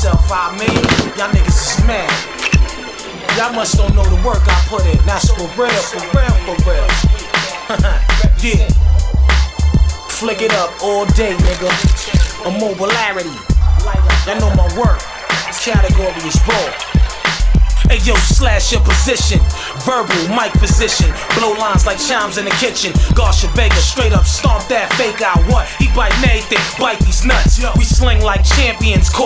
myself, I mean, y'all niggas is mad. Y'all must don't know the work I put in. That's for real, for real, for real. Yeah. Flick it up all day, nigga. Immobilarity. Y'all know my work. Category is raw. Hey yo, slash your position. Verbal, mic position. Blow lines like chimes in the kitchen. Garsha Vega, straight up stomp that fake out. What? He bite anything, bite these nuts. We sling like champions.